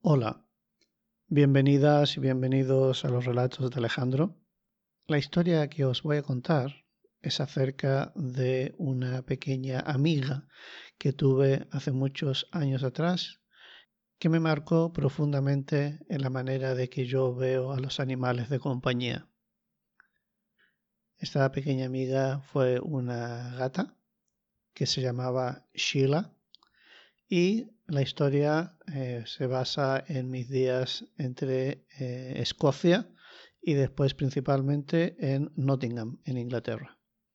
Hola, bienvenidas y bienvenidos a los relatos de Alejandro. La historia que os voy a contar es acerca de una pequeña amiga que tuve hace muchos años atrás, que me marcó profundamente en la manera de que yo veo a los animales de compañía. Esta pequeña amiga fue una gata que se llamaba Sheila. Y la historia se basa en mis días entre Escocia y después principalmente en Nottingham, en Inglaterra.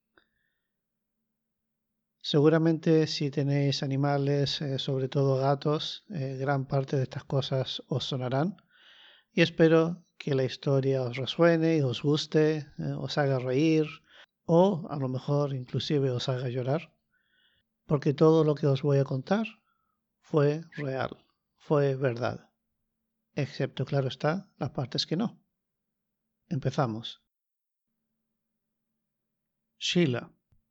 Seguramente si tenéis animales, sobre todo gatos, gran parte de estas cosas os sonarán y espero que la historia os resuene y os guste, os haga reír o a lo mejor inclusive os haga llorar, porque todo lo que os voy a contar fue real, fue verdad. Excepto, claro está, las partes que no. Empezamos. Sheila.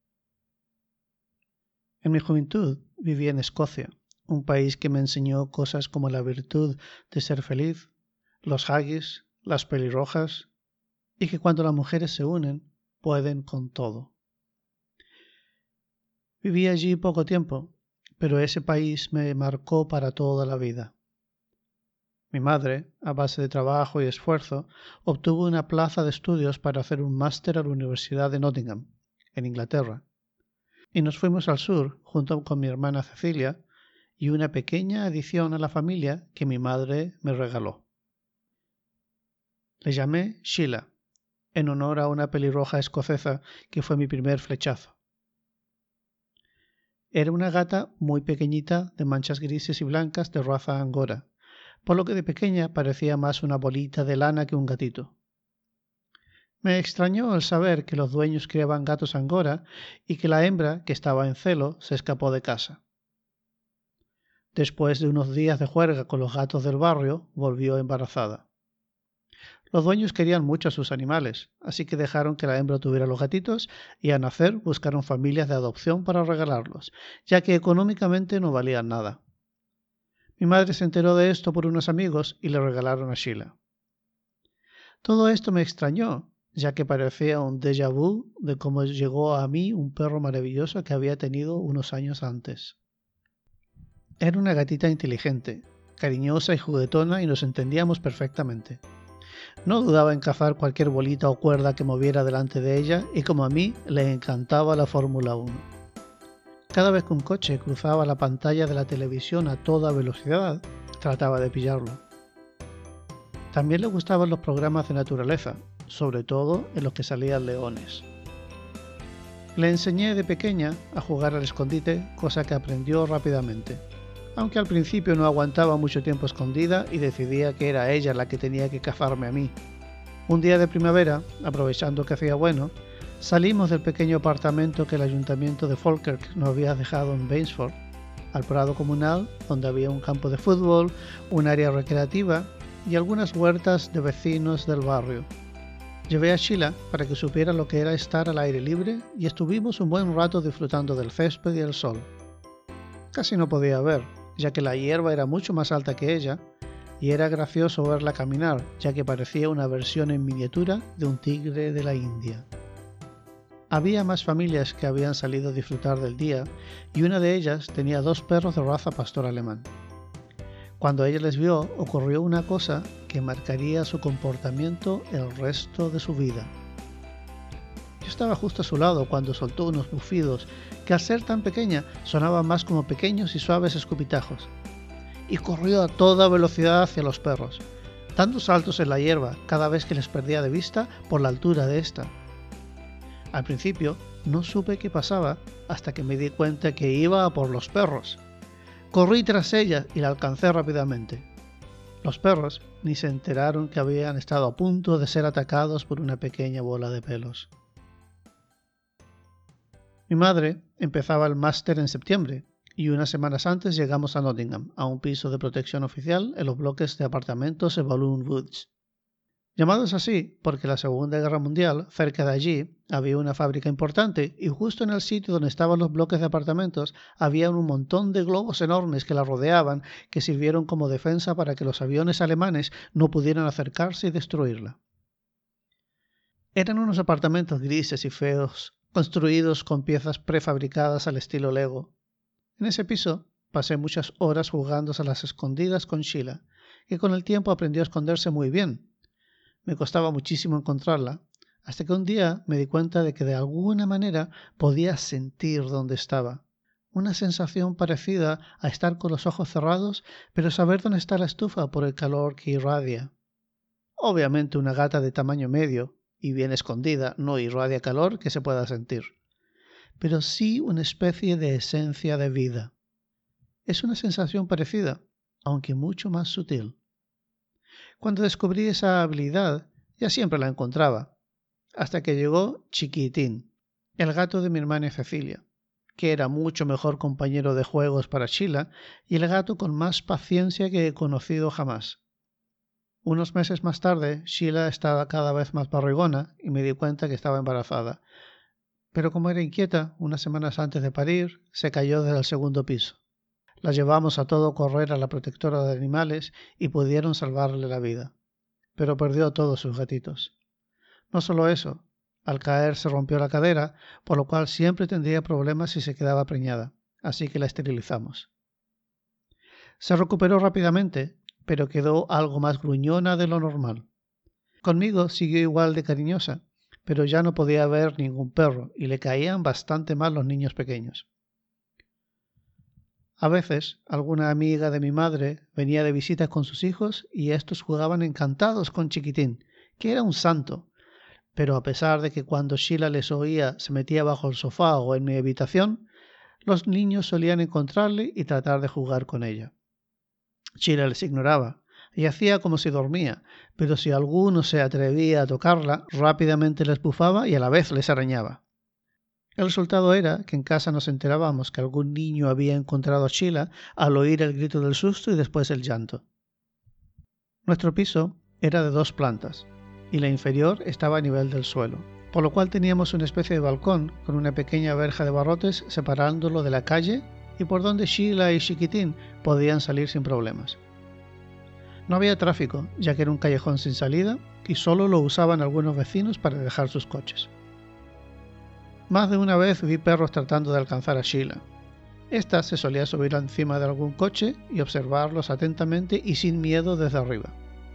En mi juventud viví en Escocia, un país que me enseñó cosas como la virtud de ser feliz, los haggis, las pelirrojas, y que cuando las mujeres se unen, pueden con todo. Viví allí poco tiempo, pero ese país me marcó para toda la vida. Mi madre, a base de trabajo y esfuerzo, obtuvo una plaza de estudios para hacer un máster a la Universidad de Nottingham, en Inglaterra, y nos fuimos al sur junto con mi hermana Cecilia y una pequeña adición a la familia que mi madre me regaló. Le llamé Sheila, en honor a una pelirroja escocesa que fue mi primer flechazo. Era una gata muy pequeñita de manchas grises y blancas de raza angora, por lo que de pequeña parecía más una bolita de lana que un gatito. Me extrañó el saber que los dueños criaban gatos angora y que la hembra, que estaba en celo, se escapó de casa. Después de unos días de juerga con los gatos del barrio, volvió embarazada. Los dueños querían mucho a sus animales, así que dejaron que la hembra tuviera los gatitos y al nacer buscaron familias de adopción para regalarlos, ya que económicamente no valían nada. Mi madre se enteró de esto por unos amigos y le regalaron a Sheila. Todo esto me extrañó, ya que parecía un déjà vu de cómo llegó a mí un perro maravilloso que había tenido unos años antes. Era una gatita inteligente, cariñosa y juguetona y nos entendíamos perfectamente. No dudaba en cazar cualquier bolita o cuerda que moviera delante de ella y como a mí le encantaba la Fórmula 1. Cada vez que un coche cruzaba la pantalla de la televisión a toda velocidad, trataba de pillarlo. También le gustaban los programas de naturaleza, sobre todo en los que salían leones. Le enseñé de pequeña a jugar al escondite, cosa que aprendió rápidamente, aunque al principio no aguantaba mucho tiempo escondida y decidía que era ella la que tenía que cazarme a mí. Un día de primavera, aprovechando que hacía bueno, salimos del pequeño apartamento que el ayuntamiento de Falkirk nos había dejado en Bainsford, al prado comunal donde había un campo de fútbol, un área recreativa y algunas huertas de vecinos del barrio. Llevé a Sheila para que supiera lo que era estar al aire libre y estuvimos un buen rato disfrutando del césped y el sol. Casi no podía ver, ya que la hierba era mucho más alta que ella, y era gracioso verla caminar, ya que parecía una versión en miniatura de un tigre de la India. Había más familias que habían salido a disfrutar del día, y una de ellas tenía 2 perros de raza pastor alemán. Cuando ella les vio, ocurrió una cosa que marcaría su comportamiento el resto de su vida. Yo estaba justo a su lado cuando soltó unos bufidos que al ser tan pequeña sonaban más como pequeños y suaves escupitajos, y corrió a toda velocidad hacia los perros, dando saltos en la hierba cada vez que les perdía de vista por la altura de esta. Al principio no supe qué pasaba hasta que me di cuenta que iba a por los perros. Corrí tras ella y la alcancé rápidamente. Los perros ni se enteraron que habían estado a punto de ser atacados por una pequeña bola de pelos. Mi madre empezaba el máster en septiembre y unas semanas antes llegamos a Nottingham, a un piso de protección oficial en los bloques de apartamentos de Balloon Woods. Llamados así porque en la Segunda Guerra Mundial, cerca de allí, había una fábrica importante y justo en el sitio donde estaban los bloques de apartamentos había un montón de globos enormes que la rodeaban que sirvieron como defensa para que los aviones alemanes no pudieran acercarse y destruirla. Eran unos apartamentos grises y feos, construidos con piezas prefabricadas al estilo Lego. En ese piso pasé muchas horas jugando a las escondidas con Sheila, que con el tiempo aprendió a esconderse muy bien. Me costaba muchísimo encontrarla, hasta que un día me di cuenta de que de alguna manera podía sentir dónde estaba. Una sensación parecida a estar con los ojos cerrados, pero saber dónde está la estufa por el calor que irradia. Obviamente una gata de tamaño medio y bien escondida no irradia calor que se pueda sentir, pero sí una especie de esencia de vida. Es una sensación parecida, aunque mucho más sutil. Cuando descubrí esa habilidad, ya siempre la encontraba, hasta que llegó Chiquitín, el gato de mi hermana Cecilia, que era mucho mejor compañero de juegos para Sheila y el gato con más paciencia que he conocido jamás. Unos meses más tarde, Sheila estaba cada vez más barrigona y me di cuenta que estaba embarazada, pero como era inquieta, unas semanas antes de parir, se cayó desde el segundo piso. La llevamos a todo correr a la protectora de animales y pudieron salvarle la vida, pero perdió a todos sus gatitos. No solo eso, al caer se rompió la cadera, por lo cual siempre tendría problemas si se quedaba preñada, así que la esterilizamos. Se recuperó rápidamente, pero quedó algo más gruñona de lo normal. Conmigo siguió igual de cariñosa, pero ya no podía ver ningún perro y le caían bastante mal los niños pequeños. A veces, alguna amiga de mi madre venía de visita con sus hijos y estos jugaban encantados con Chiquitín, que era un santo. Pero a pesar de que cuando Sheila les oía se metía bajo el sofá o en mi habitación, los niños solían encontrarle y tratar de jugar con ella. Sheila les ignoraba y hacía como si dormía, pero si alguno se atrevía a tocarla, rápidamente les bufaba y a la vez les arañaba. El resultado era que en casa nos enterábamos que algún niño había encontrado a Sheila al oír el grito del susto y después el llanto. Nuestro piso era de 2 plantas y la inferior estaba a nivel del suelo, por lo cual teníamos una especie de balcón con una pequeña verja de barrotes separándolo de la calle y por donde Sheila y Chiquitín podían salir sin problemas. No había tráfico, ya que era un callejón sin salida y solo lo usaban algunos vecinos para dejar sus coches. Más de una vez vi perros tratando de alcanzar a Sheila. Esta se solía subir encima de algún coche y observarlos atentamente y sin miedo desde arriba.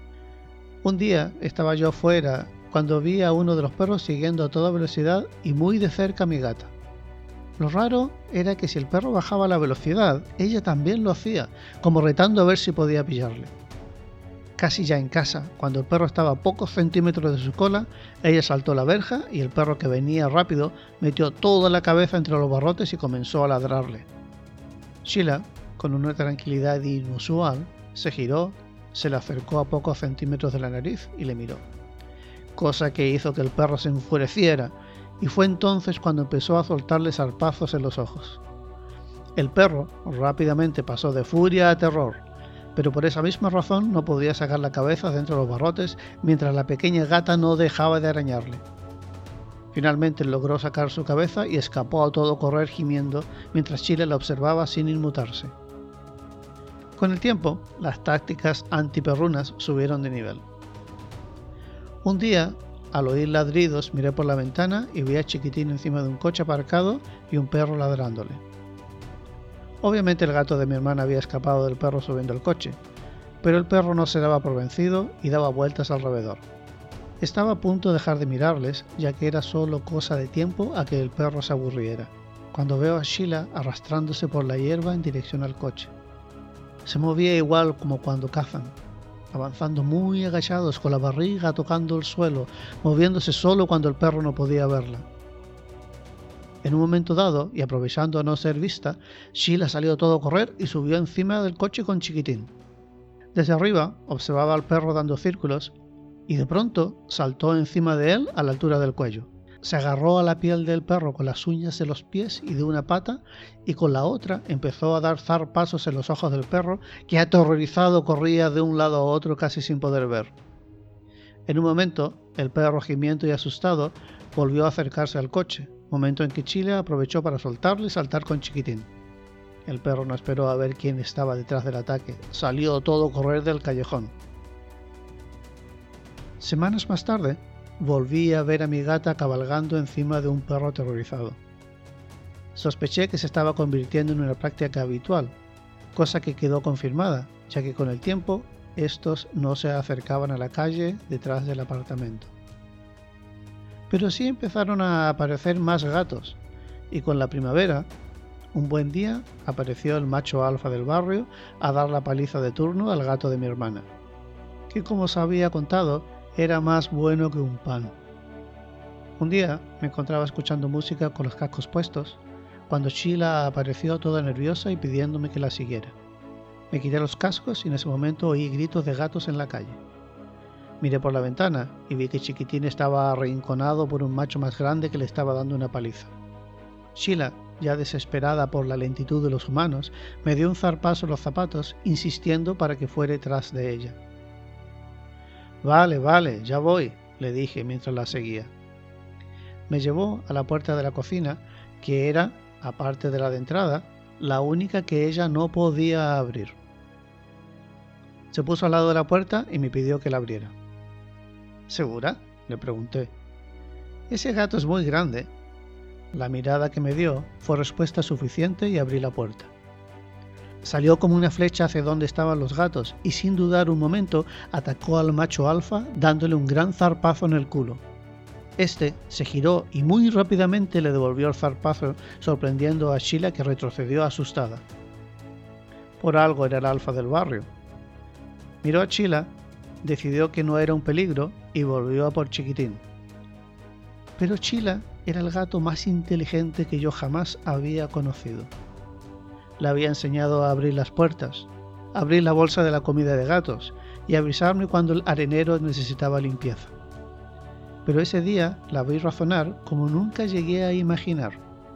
Un día estaba yo fuera cuando vi a uno de los perros siguiendo a toda velocidad y muy de cerca a mi gata. Lo raro era que si el perro bajaba la velocidad, ella también lo hacía, como retando a ver si podía pillarle. Casi ya en casa, cuando el perro estaba a pocos centímetros de su cola, ella saltó la verja y el perro, que venía rápido, metió toda la cabeza entre los barrotes y comenzó a ladrarle. Sheila, con una tranquilidad inusual, se giró, se le acercó a pocos centímetros de la nariz y le miró, cosa que hizo que el perro se enfureciera, y fue entonces cuando empezó a soltarle zarpazos en los ojos. El perro rápidamente pasó de furia a terror, pero por esa misma razón no podía sacar la cabeza de entre los barrotes mientras la pequeña gata no dejaba de arañarle. Finalmente logró sacar su cabeza y escapó a todo correr gimiendo mientras Sheila la observaba sin inmutarse. Con el tiempo, las tácticas antiperrunas subieron de nivel. Un día, al oír ladridos, miré por la ventana y vi a Chiquitín encima de un coche aparcado y un perro ladrándole. Obviamente el gato de mi hermana había escapado del perro subiendo el coche, pero el perro no se daba por vencido y daba vueltas alrededor. Estaba a punto de dejar de mirarles, ya que era solo cosa de tiempo a que el perro se aburriera, cuando veo a Sheila arrastrándose por la hierba en dirección al coche. Se movía igual como cuando cazan, avanzando muy agachados con la barriga tocando el suelo, moviéndose solo cuando el perro no podía verla. En un momento dado, y aprovechando a no ser vista, Sheila salió a todo correr y subió encima del coche con Chiquitín. Desde arriba observaba al perro dando círculos y de pronto saltó encima de él a la altura del cuello. Se agarró a la piel del perro con las uñas de los pies y de una pata y con la otra empezó a dar zarpazos en los ojos del perro, que aterrorizado corría de un lado a otro casi sin poder ver. En un momento, el perro, gimiendo y asustado, volvió a acercarse al coche, momento en que Sheila aprovechó para soltarlo y saltar con Chiquitín. El perro no esperó a ver quién estaba detrás del ataque, salió todo a correr del callejón. Semanas más tarde, volví a ver a mi gata cabalgando encima de un perro aterrorizado. Sospeché que se estaba convirtiendo en una práctica habitual, cosa que quedó confirmada, ya que con el tiempo estos no se acercaban a la calle detrás del apartamento. Pero sí empezaron a aparecer más gatos, y con la primavera, un buen día apareció el macho alfa del barrio a dar la paliza de turno al gato de mi hermana, que como os había contado, era más bueno que un pan. Un día me encontraba escuchando música con los cascos puestos, cuando Sheila apareció toda nerviosa y pidiéndome que la siguiera. Me quité los cascos y en ese momento oí gritos de gatos en la calle. Miré por la ventana y vi que Chiquitín estaba arrinconado por un macho más grande que le estaba dando una paliza. Sheila, ya desesperada por la lentitud de los humanos, me dio un zarpazo en los zapatos, insistiendo para que fuera detrás de ella. Vale, ya voy, le dije mientras la seguía. Me llevó a la puerta de la cocina, que era, aparte de la de entrada, la única que ella no podía abrir. Se puso al lado de la puerta y me pidió que la abriera. ¿Segura?, le pregunté. Ese gato es muy grande. La mirada que me dio fue respuesta suficiente y abrí la puerta. Salió como una flecha hacia donde estaban los gatos y sin dudar un momento atacó al macho alfa dándole un gran zarpazo en el culo. Este se giró y muy rápidamente le devolvió el zarpazo, sorprendiendo a Sheila, que retrocedió asustada. Por algo era el alfa del barrio. Miró a Sheila, decidió que no era un peligro y volvió a por Chiquitín. Pero Sheila era el gato más inteligente que yo jamás había conocido. Le había enseñado a abrir las puertas, abrir la bolsa de la comida de gatos y avisarme cuando el arenero necesitaba limpieza. Pero ese día la vi razonar como nunca llegué a imaginar.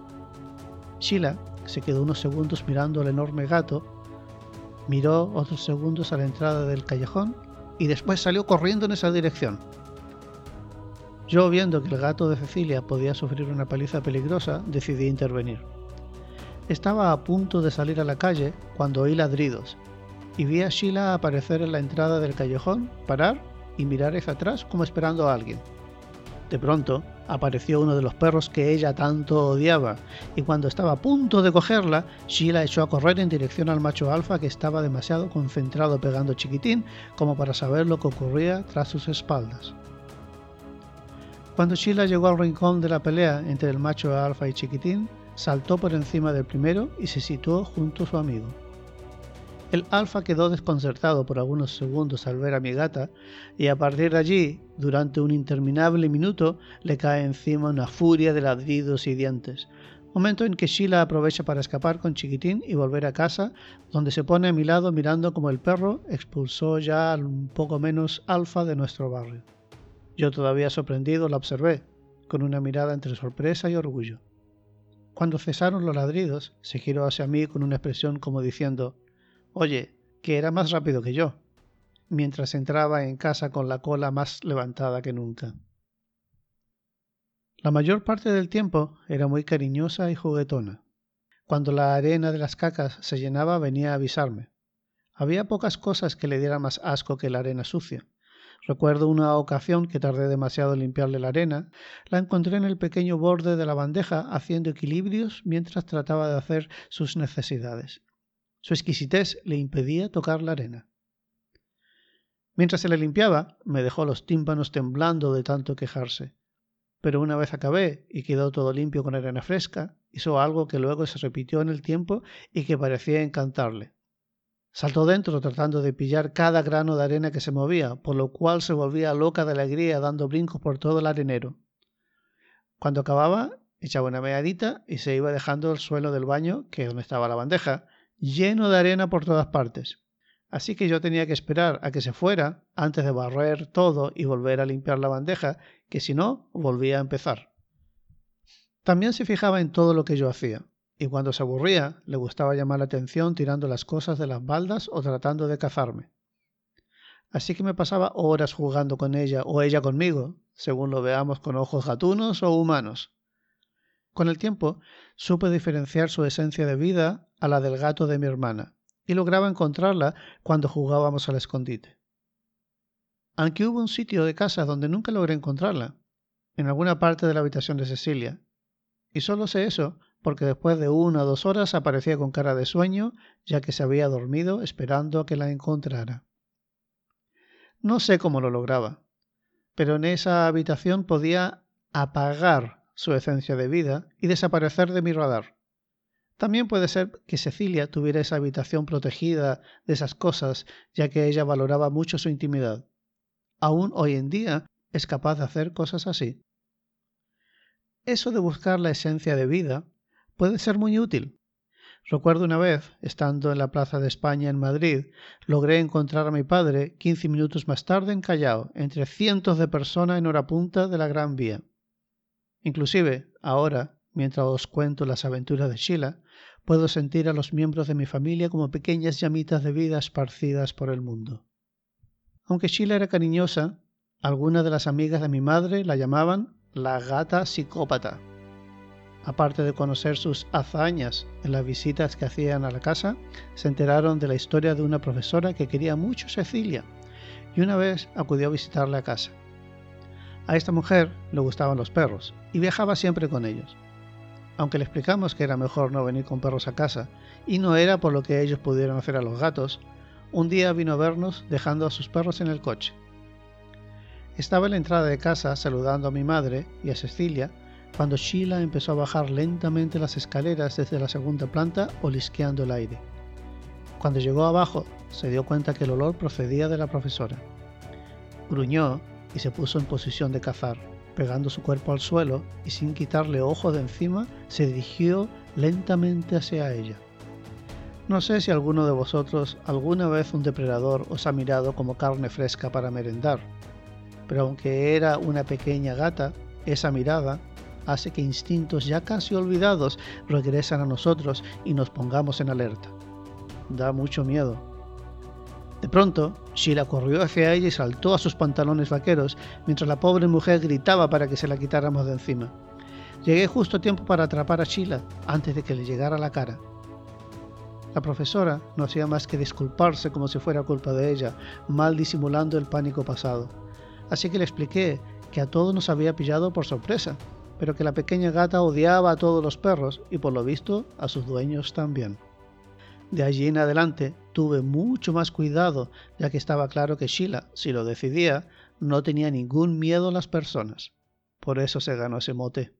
Sheila se quedó unos segundos mirando al enorme gato, miró otros segundos a la entrada del callejón y después salió corriendo en esa dirección. Yo, viendo que el gato de Cecilia podía sufrir una paliza peligrosa, decidí intervenir. Estaba a punto de salir a la calle cuando oí ladridos y vi a Sheila aparecer en la entrada del callejón, parar y mirar hacia atrás como esperando a alguien. De pronto apareció uno de los perros que ella tanto odiaba y cuando estaba a punto de cogerla, Sheila echó a correr en dirección al macho alfa, que estaba demasiado concentrado pegando Chiquitín como para saber lo que ocurría tras sus espaldas. Cuando Sheila llegó al rincón de la pelea entre el macho alfa y Chiquitín, saltó por encima del primero y se situó junto a su amigo. El alfa quedó desconcertado por algunos segundos al ver a mi gata y a partir de allí, durante un interminable minuto, le cae encima una furia de ladridos y dientes, momento en que Sheila aprovecha para escapar con Chiquitín y volver a casa, donde se pone a mi lado mirando como el perro expulsó ya al un poco menos alfa de nuestro barrio. Yo, todavía sorprendido, la observé, con una mirada entre sorpresa y orgullo. Cuando cesaron los ladridos, se giró hacia mí con una expresión como diciendo: «Oye, que era más rápido que yo», mientras entraba en casa con la cola más levantada que nunca. La mayor parte del tiempo era muy cariñosa y juguetona. Cuando la arena de las cacas se llenaba, venía a avisarme. Había pocas cosas que le dieran más asco que la arena sucia. Recuerdo una ocasión que tardé demasiado en limpiarle la arena. La encontré en el pequeño borde de la bandeja haciendo equilibrios mientras trataba de hacer sus necesidades. Su exquisitez le impedía tocar la arena. Mientras se le limpiaba, me dejó los tímpanos temblando de tanto quejarse. Pero una vez acabé y quedó todo limpio con arena fresca, hizo algo que luego se repitió en el tiempo y que parecía encantarle. Saltó dentro tratando de pillar cada grano de arena que se movía, por lo cual se volvía loca de alegría dando brincos por todo el arenero. Cuando acababa, echaba una meadita y se iba dejando el suelo del baño, que es donde estaba la bandeja, lleno de arena por todas partes. Así que yo tenía que esperar a que se fuera antes de barrer todo y volver a limpiar la bandeja, que si no, volvía a empezar. También se fijaba en todo lo que yo hacía. Y cuando se aburría, le gustaba llamar la atención tirando las cosas de las baldas o tratando de cazarme. así que me pasaba horas jugando con ella o ella conmigo, según lo veamos con ojos gatunos o humanos. Con el tiempo, supe diferenciar su esencia de vida a la del gato de mi hermana, y lograba encontrarla cuando jugábamos al escondite. Aunque hubo un sitio de casa donde nunca logré encontrarla, en alguna parte de la habitación de Cecilia, y solo sé eso porque después de 1 o 2 horas aparecía con cara de sueño, ya que se había dormido esperando a que la encontrara. No sé cómo lo lograba, pero en esa habitación podía apagar su esencia de vida y desaparecer de mi radar. También puede ser que Cecilia tuviera esa habitación protegida de esas cosas, ya que ella valoraba mucho su intimidad. Aún hoy en día es capaz de hacer cosas así. Eso de buscar la esencia de vida puede ser muy útil. Recuerdo una vez, estando en la Plaza de España en Madrid, logré encontrar a mi padre 15 minutos más tarde en Callao, entre cientos de personas en hora punta de la Gran Vía. Inclusive, ahora, mientras os cuento las aventuras de Sheila, puedo sentir a los miembros de mi familia como pequeñas llamitas de vida esparcidas por el mundo. Aunque Sheila era cariñosa, algunas de las amigas de mi madre la llamaban la gata psicópata. Aparte de conocer sus hazañas en las visitas que hacían a la casa, se enteraron de la historia de una profesora que quería mucho a Cecilia y una vez acudió a visitarla a casa. A esta mujer le gustaban los perros y viajaba siempre con ellos. Aunque le explicamos que era mejor no venir con perros a casa y no era por lo que ellos pudieron hacer a los gatos, un día vino a vernos dejando a sus perros en el coche. Estaba en la entrada de casa saludando a mi madre y a Cecilia cuando Sheila empezó a bajar lentamente las escaleras desde la segunda planta olisqueando el aire. Cuando llegó abajo, se dio cuenta que el olor procedía de la profesora. Gruñó y se puso en posición de cazar, pegando su cuerpo al suelo y sin quitarle ojo de encima, se dirigió lentamente hacia ella. No sé si alguno de vosotros alguna vez un depredador os ha mirado como carne fresca para merendar, pero aunque era una pequeña gata, esa mirada hace que instintos ya casi olvidados regresan a nosotros y nos pongamos en alerta. Da mucho miedo. De pronto, Sheila corrió hacia ella y saltó a sus pantalones vaqueros, mientras la pobre mujer gritaba para que se la quitáramos de encima. Llegué justo a tiempo para atrapar a Sheila antes de que le llegara a la cara. La profesora no hacía más que disculparse como si fuera culpa de ella, mal disimulando el pánico pasado. Así que le expliqué que a todos nos había pillado por sorpresa, pero que la pequeña gata odiaba a todos los perros y por lo visto a sus dueños también. De allí en adelante tuve mucho más cuidado, ya que estaba claro que Sheila, si lo decidía, no tenía ningún miedo a las personas. Por eso se ganó ese mote.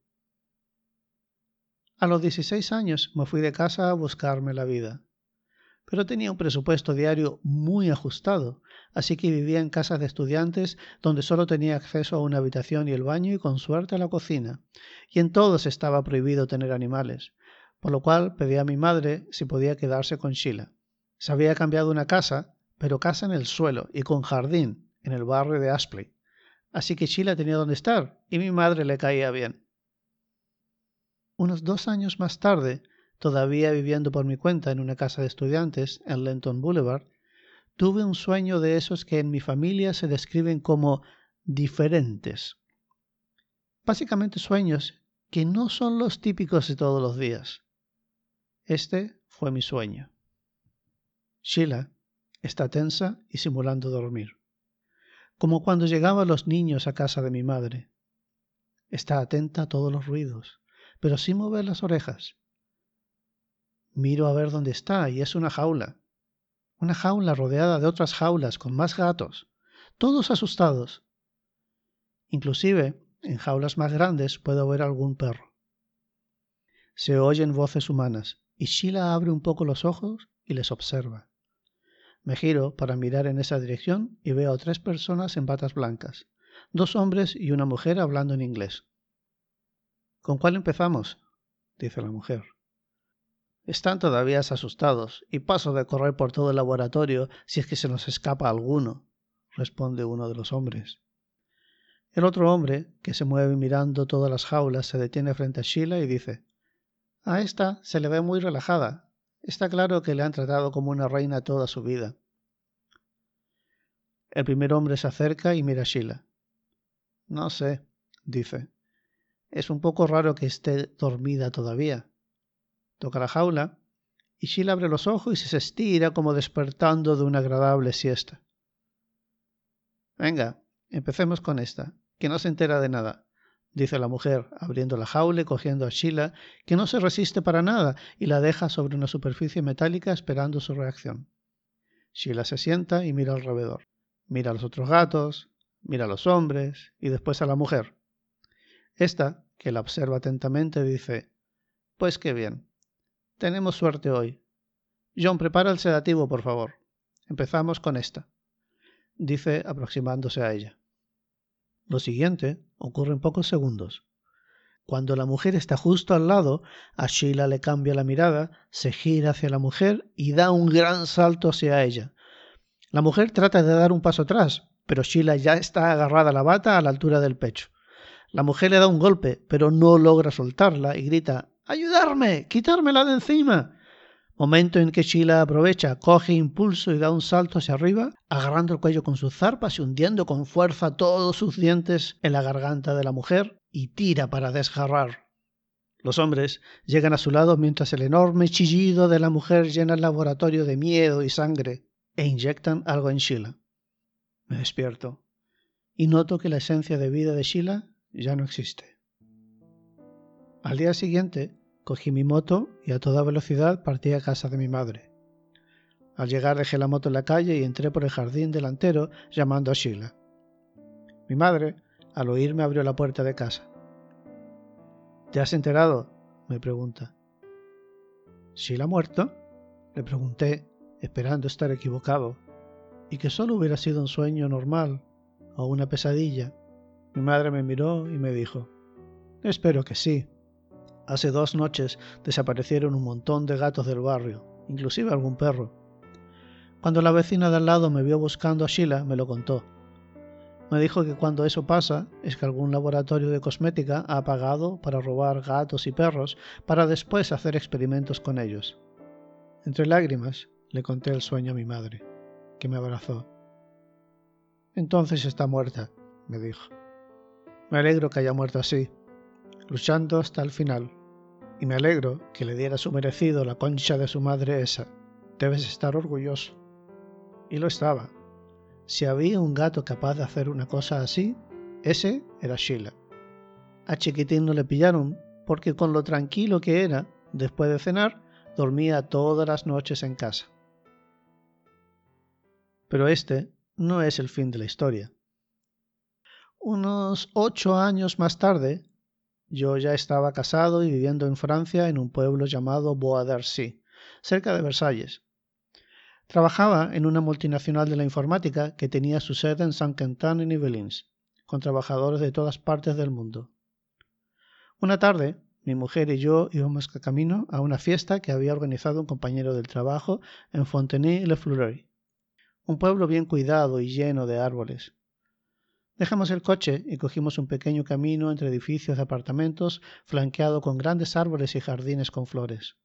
A los 16 años me fui de casa a buscarme la vida. Pero tenía un presupuesto diario muy ajustado, así que vivía en casas de estudiantes donde solo tenía acceso a una habitación y el baño y con suerte a la cocina, y en todos estaba prohibido tener animales, por lo cual pedí a mi madre si podía quedarse con Sheila. Se había cambiado una casa, pero casa en el suelo y con jardín, en el barrio de Aspley, así que Sheila tenía donde estar y mi madre le caía bien. Unos 2 años más tarde, todavía viviendo por mi cuenta en una casa de estudiantes en Lenton Boulevard, tuve un sueño de esos que en mi familia se describen como diferentes. Básicamente sueños que no son los típicos de todos los días. Este fue mi sueño. Sheila está tensa y simulando dormir, como cuando llegaban los niños a casa de mi madre. Está atenta a todos los ruidos, pero sin mover las orejas. Miro a ver dónde está y es una jaula. Una jaula rodeada de otras jaulas con más gatos, todos asustados. Inclusive, en jaulas más grandes puedo ver algún perro. Se oyen voces humanas y Sheila abre un poco los ojos y les observa. Me giro para mirar en esa dirección y veo a 3 personas en batas blancas, 2 hombres y una mujer hablando en inglés. ¿Con cuál empezamos?, dice la mujer. Están todavía asustados y paso de correr por todo el laboratorio si es que se nos escapa alguno, responde uno de los hombres. El otro hombre, que se mueve mirando todas las jaulas, se detiene frente a Sheila y dice: a esta se le ve muy relajada. Está claro que le han tratado como una reina toda su vida. El primer hombre se acerca y mira a Sheila. No sé, dice. Es un poco raro que esté dormida todavía. Toca la jaula y Sheila abre los ojos y se estira como despertando de una agradable siesta. Venga, empecemos con esta, que no se entera de nada, dice la mujer, abriendo la jaula y cogiendo a Sheila, que no se resiste para nada y la deja sobre una superficie metálica esperando su reacción. Sheila se sienta y mira alrededor. Mira a los otros gatos, mira a los hombres y después a la mujer. Esta, que la observa atentamente, dice: Pues qué bien. Tenemos suerte hoy. John, prepara el sedativo, por favor. Empezamos con esta, dice aproximándose a ella. Lo siguiente ocurre en pocos segundos. Cuando la mujer está justo al lado, a Sheila le cambia la mirada, se gira hacia la mujer y da un gran salto hacia ella. La mujer trata de dar un paso atrás, pero Sheila ya está agarrada a la bata a la altura del pecho. La mujer le da un golpe, pero no logra soltarla y grita: ¡Ayudarme! ¡Quitármela de encima! Momento en que Sheila aprovecha, coge impulso y da un salto hacia arriba, agarrando el cuello con sus zarpas y hundiendo con fuerza todos sus dientes en la garganta de la mujer y tira para desgarrar. Los hombres llegan a su lado mientras el enorme chillido de la mujer llena el laboratorio de miedo y sangre e inyectan algo en Sheila. Me despierto y noto que la esencia de vida de Sheila ya no existe. Al día siguiente cogí mi moto y a toda velocidad partí a casa de mi madre. Al llegar dejé la moto en la calle y entré por el jardín delantero llamando a Sheila. Mi madre, al oírme, abrió la puerta de casa. ¿Te has enterado?, me pregunta. ¿Sheila ha muerto?, le pregunté, esperando estar equivocado, y que solo hubiera sido un sueño normal o una pesadilla. Mi madre me miró y me dijo: Espero que sí. Hace 2 noches desaparecieron un montón de gatos del barrio, inclusive algún perro. Cuando la vecina de al lado me vio buscando a Sheila, me lo contó. Me dijo que cuando eso pasa es que algún laboratorio de cosmética ha pagado para robar gatos y perros para después hacer experimentos con ellos. Entre lágrimas le conté el sueño a mi madre, que me abrazó. Entonces está muerta, me dijo. Me alegro que haya muerto así, luchando hasta el final, y me alegro que le diera su merecido la concha de su madre esa. Debes estar orgulloso. Y lo estaba. Si había un gato capaz de hacer una cosa así, ese era Sheila. A Chiquitín no le pillaron porque con lo tranquilo que era, después de cenar, dormía todas las noches en casa. Pero este no es el fin de la historia. Unos 8 años más tarde, yo ya estaba casado y viviendo en Francia en un pueblo llamado Bois d'Arcy, cerca de Versalles. Trabajaba en una multinacional de la informática que tenía su sede en Saint-Quentin-en-Yvelines, con trabajadores de todas partes del mundo. Una tarde, mi mujer y yo íbamos camino a una fiesta que había organizado un compañero del trabajo en Fontenay-le-Fleury, un pueblo bien cuidado y lleno de árboles. Dejamos el coche y cogimos un pequeño camino entre edificios de apartamentos flanqueado con grandes árboles y jardines con flores.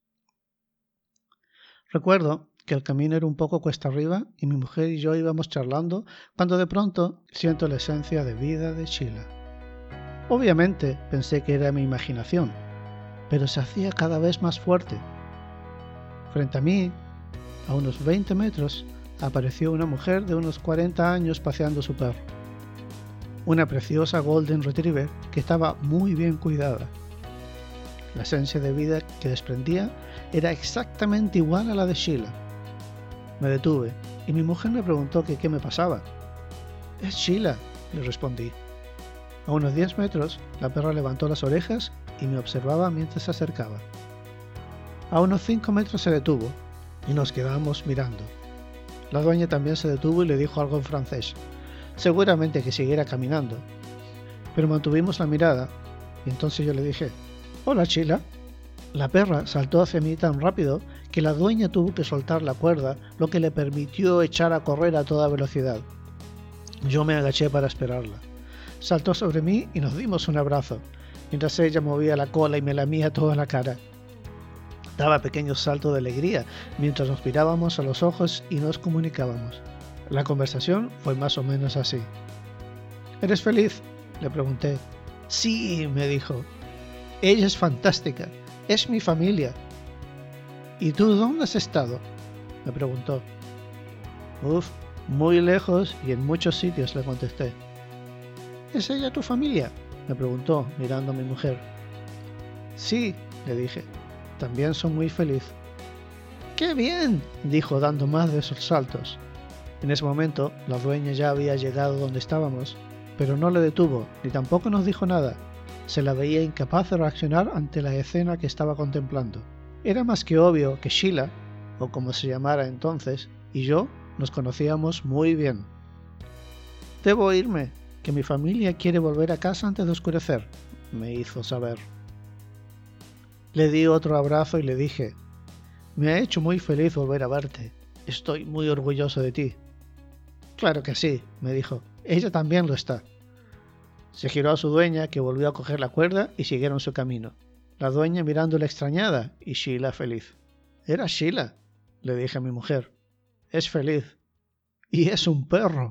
Recuerdo que el camino era un poco cuesta arriba y mi mujer y yo íbamos charlando cuando de pronto siento la esencia de vida de Sheila. Obviamente pensé que era mi imaginación, pero se hacía cada vez más fuerte. Frente a mí, a unos 20 metros, apareció una mujer de unos 40 años paseando su perro. Una preciosa Golden Retriever que estaba muy bien cuidada. La esencia de vida que desprendía era exactamente igual a la de Sheila. Me detuve y mi mujer me preguntó que qué me pasaba. «Es Sheila», le respondí. A unos 10 metros, la perra levantó las orejas y me observaba mientras se acercaba. A unos 5 metros se detuvo y nos quedamos mirando. La dueña también se detuvo y le dijo algo en francés. Seguramente que siguiera caminando. Pero mantuvimos la mirada y entonces yo le dije: «Hola, Sheila». La perra saltó hacia mí tan rápido que la dueña tuvo que soltar la cuerda, lo que le permitió echar a correr a toda velocidad. Yo me agaché para esperarla. Saltó sobre mí y nos dimos un abrazo, mientras ella movía la cola y me lamía toda la cara. Daba pequeños saltos de alegría mientras nos mirábamos a los ojos y nos comunicábamos. La conversación fue más o menos así. ¿Eres feliz?, le pregunté. Sí, me dijo. Ella es fantástica. Es mi familia. ¿Y tú dónde has estado?, me preguntó. Muy lejos y en muchos sitios, le contesté. ¿Es ella tu familia?, me preguntó, mirando a mi mujer. Sí, le dije. También soy muy feliz. ¡Qué bien!, dijo, dando más de esos saltos. En ese momento, la dueña ya había llegado donde estábamos, pero no le detuvo, ni tampoco nos dijo nada. Se la veía incapaz de reaccionar ante la escena que estaba contemplando. Era más que obvio que Sheila, o como se llamara entonces, y yo nos conocíamos muy bien. Debo irme, que mi familia quiere volver a casa antes de oscurecer, me hizo saber. Le di otro abrazo y le dije, me ha hecho muy feliz volver a verte. Estoy muy orgulloso de ti. Claro que sí, me dijo. Ella también lo está. Se giró a su dueña, que volvió a coger la cuerda y siguieron su camino. La dueña mirándola extrañada y Sheila feliz. Era Sheila, le dije a mi mujer. Es feliz. Y es un perro.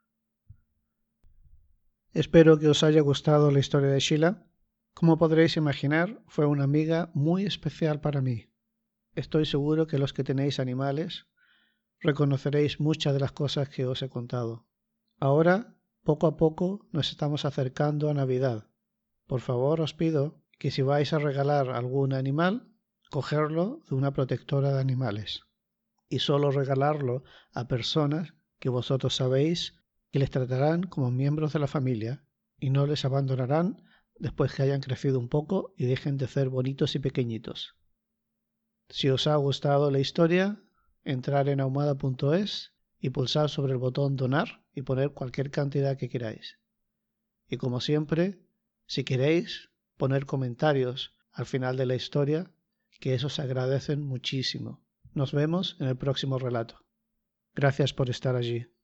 Espero que os haya gustado la historia de Sheila. Como podréis imaginar, fue una amiga muy especial para mí. Estoy seguro que los que tenéis animales reconoceréis muchas de las cosas que os he contado. Ahora, poco a poco, nos estamos acercando a Navidad. Por favor, os pido que si vais a regalar algún animal, cogerlo de una protectora de animales y solo regalarlo a personas que vosotros sabéis que les tratarán como miembros de la familia y no les abandonarán después que hayan crecido un poco y dejen de ser bonitos y pequeñitos. Si os ha gustado la historia, entrar en ahumada.es y pulsar sobre el botón donar y poner cualquier cantidad que queráis. Y como siempre, si queréis, poner comentarios al final de la historia, que esos se agradecen muchísimo. Nos vemos en el próximo relato. Gracias por estar allí.